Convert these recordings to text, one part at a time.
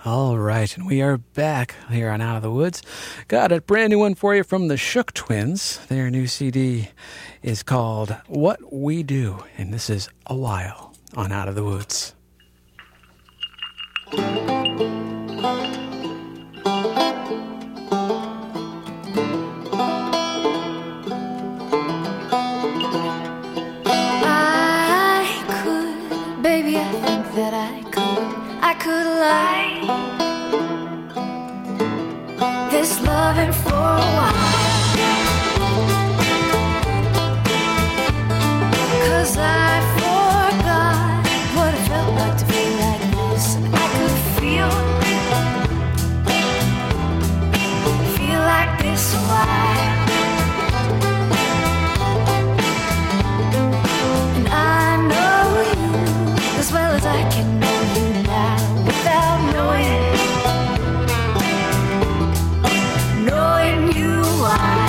All right, and we are back here on Out of the Woods. Got a brand new one for you from the Shook Twins. Their new CD is called What We Do, and this is A While on Out of the Woods. Baby, I think that I could lie. This loving for a while, 'cause I forgot what it felt like to be like this. And I could feel like this a while. And I know you as well as I can know you now, without knowing you why.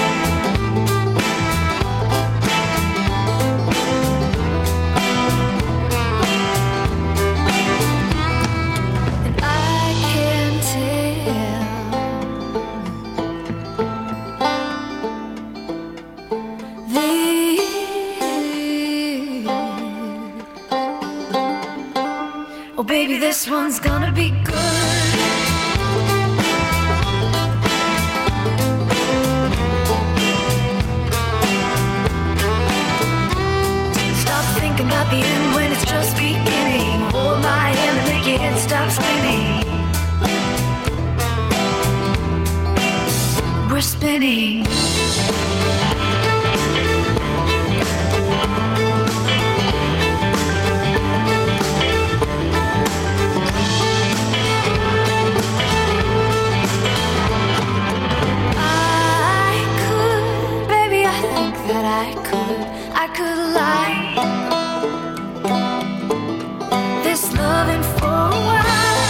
And I can tell oh baby, this one's gonna be good. About the end when it's just beginning. Hold my hand and make your head stop spinning. We're spinning. I could, baby, I think that I could lie. Loving for a while,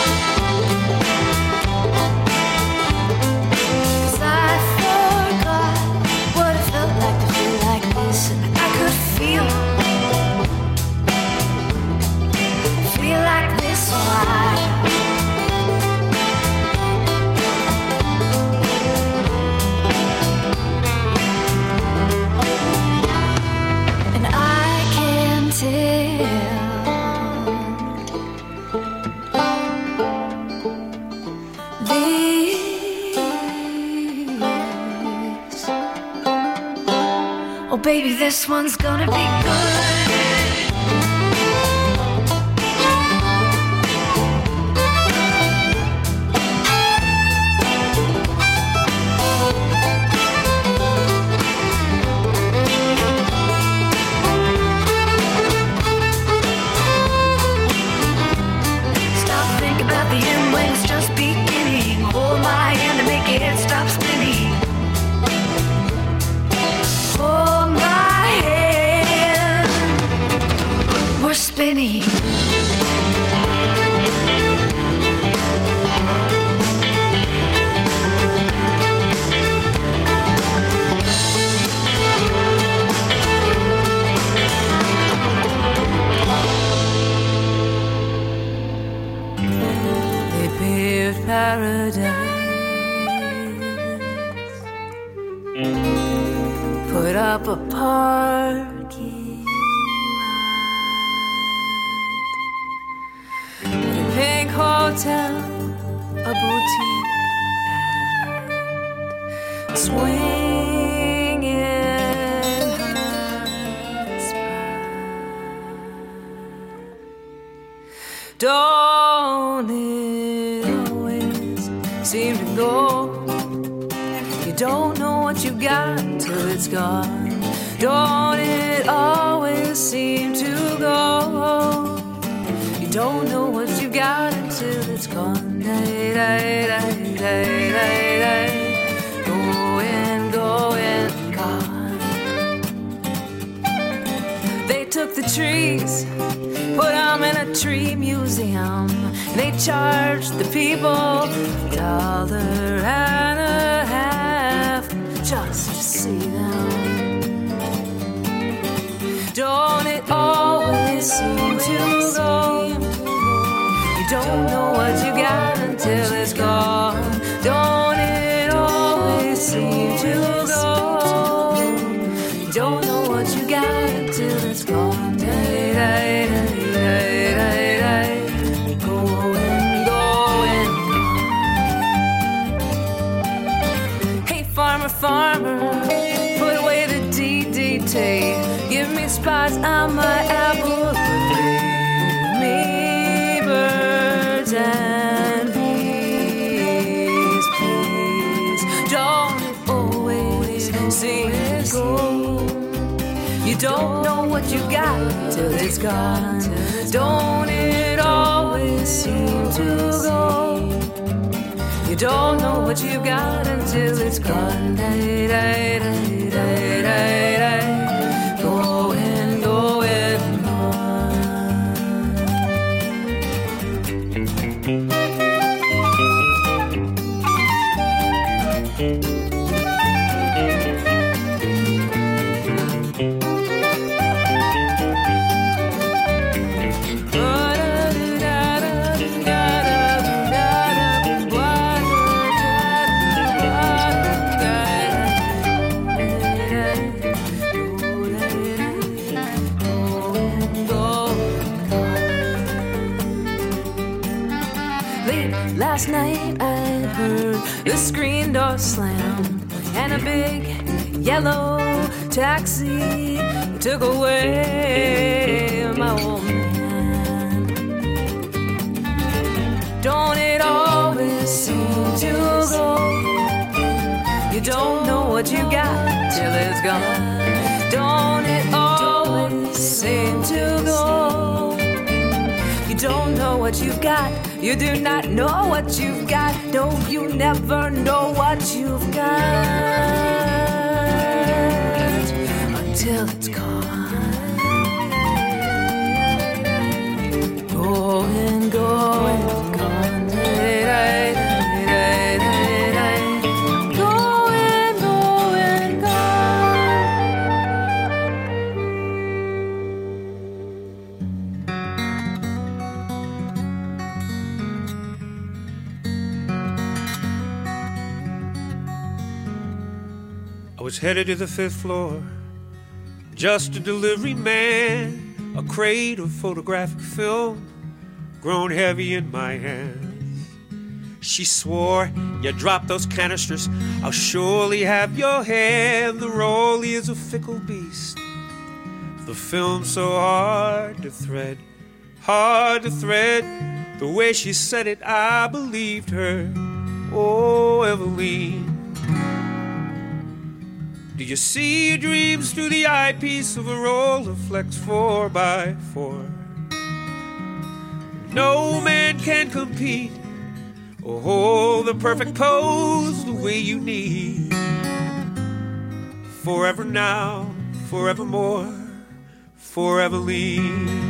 'cause I forgot what it felt like to feel like this. And I could feel like this a while. And I can tell oh baby, this one's gonna be good. Stop thinking about the end when it's just beginning. Hold my hand and make your head stop spinning. Hold my hand, we're spinning. They paved paradise, put up a parking lot, a pink hotel, a boutique, and swinging hot spot. Don't it always seem to go? You don't know what you got till it's gone. Don't it always seem to go? You don't know what you got until it's gone. Going, gone. They took the trees, put them in a tree museum. They charged the people $1.50 just to see them. Don't it always seem to go? You You don't know what you got until it's gone. Don't it always seem to go? You don't know what you got until it's gone. Farmer, put away the DDT. Give me spots on my apple. Leave me birds and bees, please. Don't always seem to go. You don't know what you got till it's gone. Don't it always seem to go? You don't know what you've got until it's gone. Going, going Last night I heard the screen door slam and a big yellow taxi took away my old man. Don't it always seem to go? You don't know what you got till it's gone. Don't it always seem to go? You don't know what you've got. You do not know what you've got. No, you never know what you've got until it's gone. Going, going, gone. Going, going, gone. I was headed to the 5th floor, just a delivery man, a crate of photographic film grown heavy in my hands. She swore, you drop those canisters, I'll surely have your hand. The rollie is a fickle beast, the film so hard to thread. The way she said it, I believed her. Oh, Eveline, do you see your dreams through the eyepiece of a Rolleiflex 4x4? No man can compete or hold the perfect pose the way you need. Forever now, forevermore, for Eveline.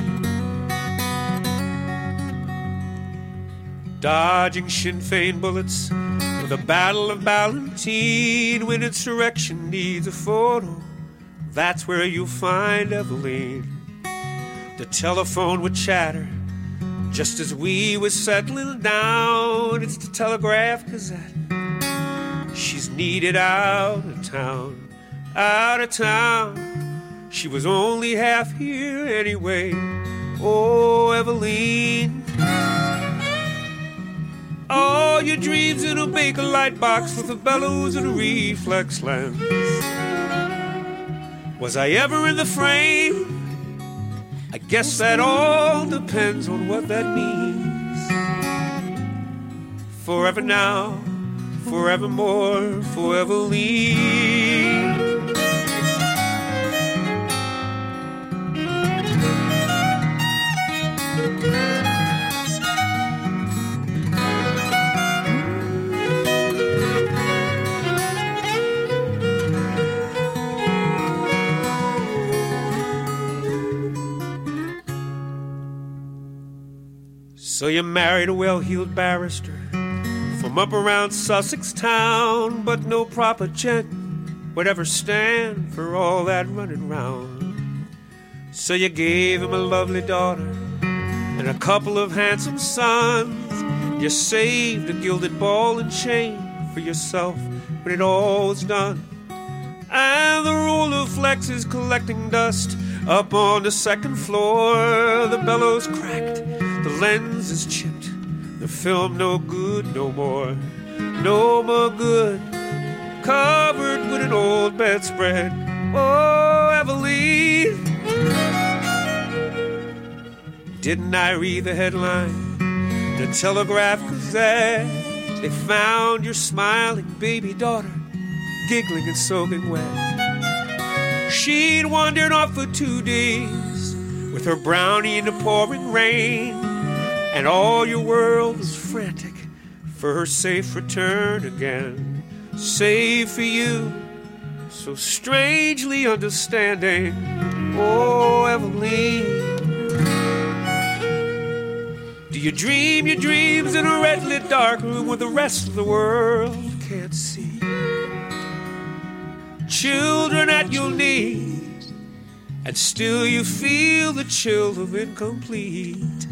Dodging Sinn Féin bullets for the Battle of Ballantine. When insurrection needs a photo, that's where you'll find Eveline. The telephone would chatter just as we were settling down. It's the Telegraph Gazette. She's needed out of town, out of town. She was only half here anyway. Oh, Eveline. All your dreams in a Bakelite box with a bellows and a reflex lens. Was I ever in the frame? I guess that all depends on what that means. Forever now, forevermore, for Eveline. So you married a well-heeled barrister from up around Sussex town, but no proper gent would ever stand for all that running round. So you gave him a lovely daughter and a couple of handsome sons. You saved a gilded ball and chain for yourself when it all was done. And the roller flex is collecting dust up on the second floor. The bellows cracked, the lens is chipped, the film no good no more. No more good, covered with an old bedspread. Oh, Eveline, didn't I read the headline, the Telegraph Gazette? They found your smiling baby daughter, giggling and soaking wet. She'd wandered off for 2 days with her brownie in the pouring rain, and all your world was frantic for her safe return again. Save for you, so strangely understanding. Oh, Eveline, do you dream your dreams in a red-lit dark room where the rest of the world can't see? Children at your knee, and still you feel the chill of incomplete.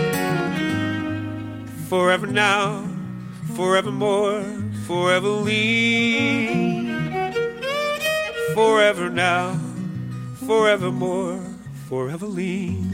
Forever now, forevermore, forever lean. Forever now, forevermore, forever lean.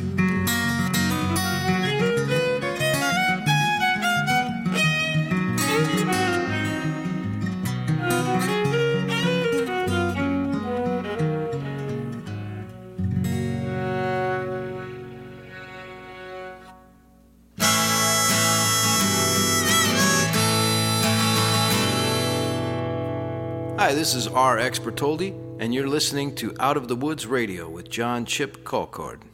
Hi, this is R.X. Bertoldi, and you're listening to Out of the Woods Radio with John Chip Colcord.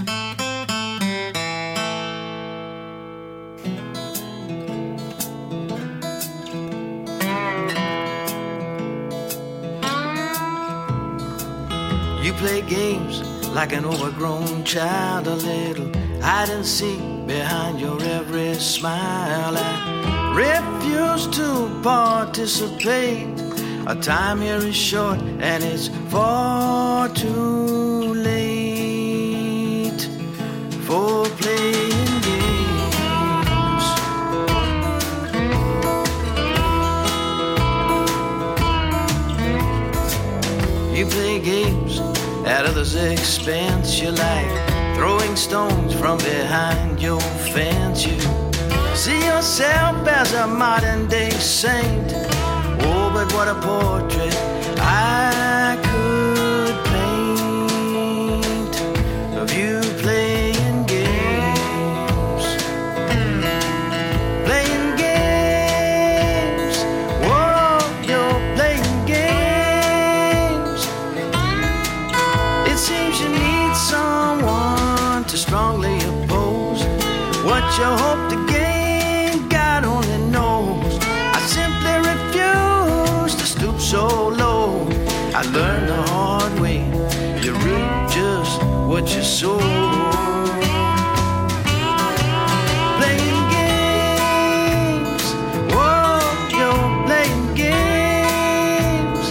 You play games like an overgrown child, a little hide and seek behind your every smile. I refuse to participate. Our time here is short and it's far too late for playing games. You play games at others' expense. You like throwing stones from behind your fence. You see yourself as a modern day saint. Oh, but what a portrait I could paint of you playing games. Playing games. Whoa, you're playing games. It seems you need someone to strongly oppose what you hope to gain. God only knows. I simply refuse to stoop so low. I learned the hard way. You reap just what you sow. Playing games. Whoa, you're playing games.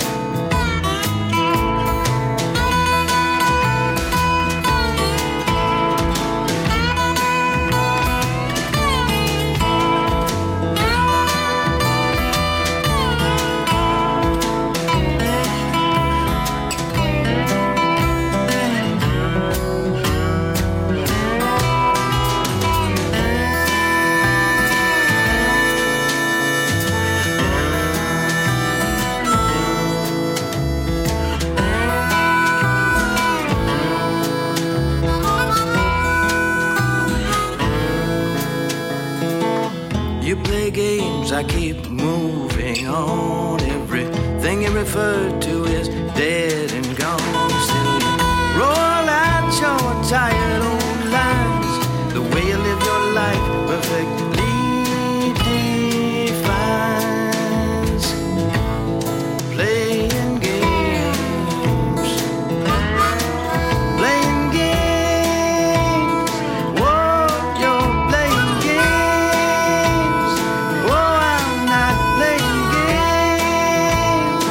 You play games, I keep moving on. Everything you referred to is dead and gone. Still you roll out your tired old lines. The way you live your life perfectly defines playing games. Playing games. Whoa, you're playing games. Whoa, I'm not playing games.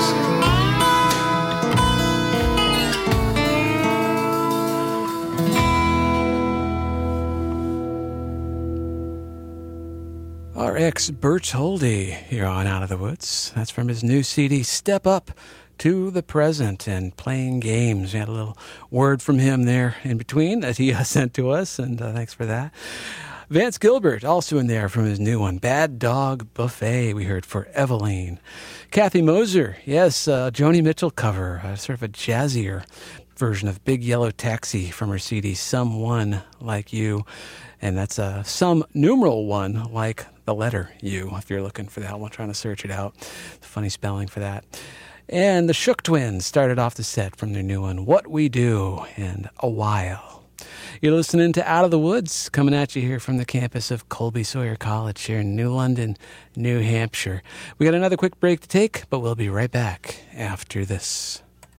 R.X. Bertoldi here on Out of the Woods. That's from his new CD, Step Up to the Present and Playing Games. We had a little word from him there in between that he sent to us, and thanks for that. Vance Gilbert, also in there from his new one, Bad Dog Buffet, we heard for Eveline. Kathy Moser, yes, Joni Mitchell cover, sort of a jazzier version of Big Yellow Taxi from her CD, Someone Like You. And that's some numeral one, like the letter U, if you're looking for that one, trying to search it out. Funny spelling for that. And the Shook Twins started off the set from their new one, What We Do, and A While. You're listening to Out of the Woods, coming at you here from the campus of Colby Sawyer College here in New London, New Hampshire. We got another quick break to take, but we'll be right back after this.